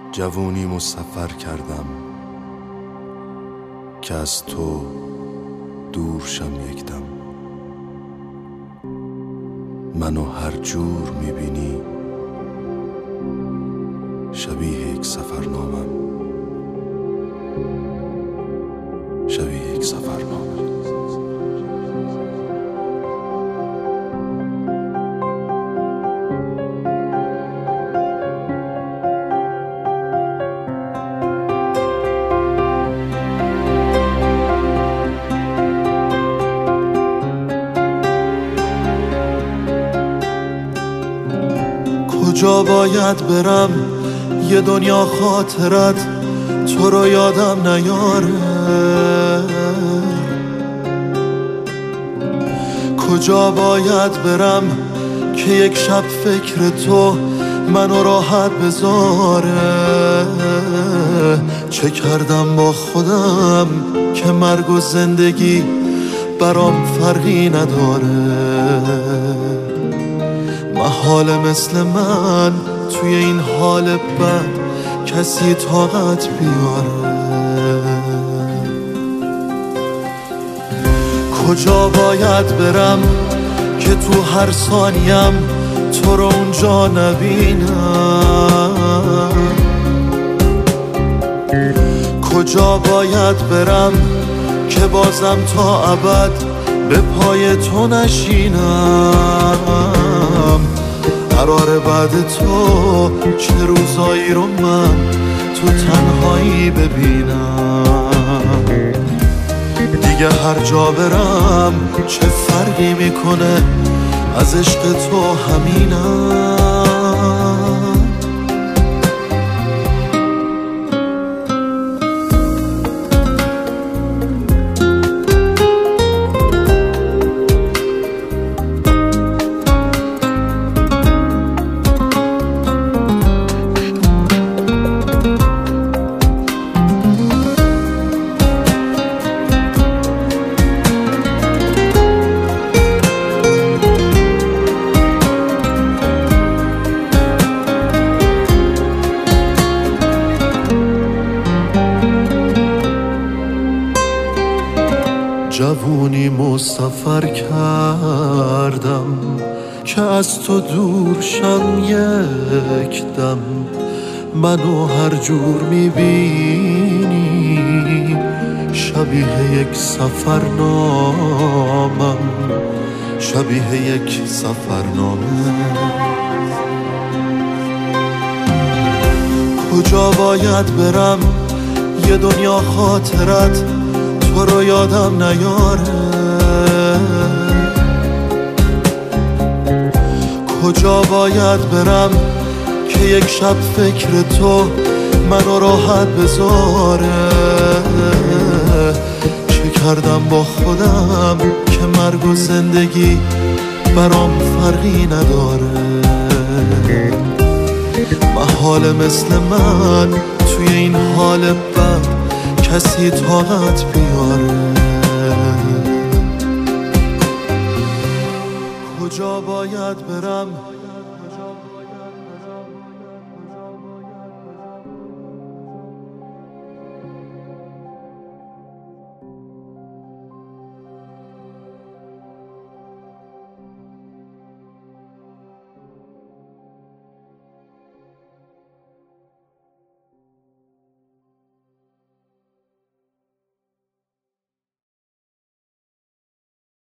جوونیمو سفر کردم که از تو دور شم یک دم. منو هر جور میبینی شبیه یک سفرنامم، شبیه یک سفرنامه. کجا باید برم یه دنیا خاطرت تو رو یادم نیاره؟ کجا باید برم که یک شب فکر تو منو راحت بذاره؟ چه کردم با خودم که مرگ و زندگی برام فرقی نداره؟ محاله مثل من توی این حال بد کسی طاقت بیاره؟ کجا باید برم که تو هر ثانیم تو رو اونجا نبینم؟ کجا باید برم که بازم تا ابد به پای تو نشینم؟ قراره بعد تو چه روزایی رو من تو تنهایی ببینم؟ دیگه هر جا برم چه فرقی میکنه، از عشق تو همینم. جوونیمو سفر کردم که از تو دور شم یک دم. منو هر جور میبینی شبیه یک سفرنامم، شبیه یک سفرنامه. کجا باید برم یه دنیا خاطرت تو رو یادم نیاره؟ کجا باید برم که یک شب فکر تو منو راحت بذاره؟ چه کردم با خودم که مرگ و زندگی برام فرقی نداره؟ محاله مثل من توی این حال بد کسی طاقت بیاره؟ کجا باید برم